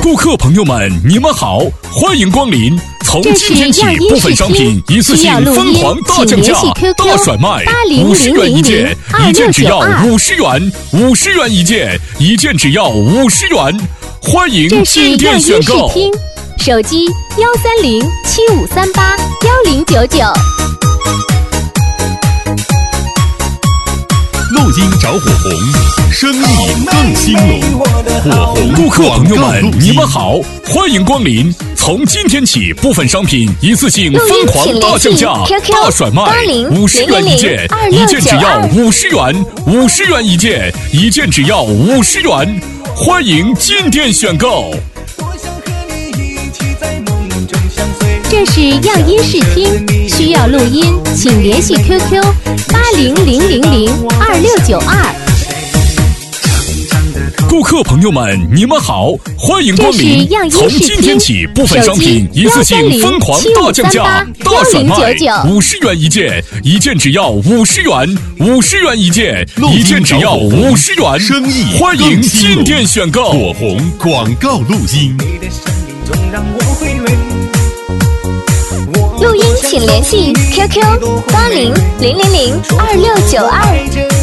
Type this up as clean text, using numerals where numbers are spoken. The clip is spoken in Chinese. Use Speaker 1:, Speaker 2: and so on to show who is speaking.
Speaker 1: 顾客朋友们，你们好，欢迎光临。从今天起，部分商品一次性疯狂大降价、大甩卖，50元一件，一件只要50元，50元一件，一件只要50元。欢迎进店选购。
Speaker 2: 手机13075381099。
Speaker 3: 录音找火红，生意更兴隆。火红
Speaker 1: 顾客朋友们，你们好，欢迎光临。从今天起，部分商品一次性疯狂大降价、大甩卖，50元一件，一件只要50元，50元一件，一件只要50元。欢迎进店选购。
Speaker 2: 这是样音视听，需要录音，请联系 QQ8000026992。
Speaker 1: 顾客朋友们，你们好，欢迎光临。从今天起，部分商品一次性疯狂大降价、大甩卖，50元一件，一件只要50元，50元一件，一件只要50元。
Speaker 3: 生意
Speaker 1: 欢迎进店选购。
Speaker 3: 火红广告录音。
Speaker 2: 录音请联系 QQ8000026992。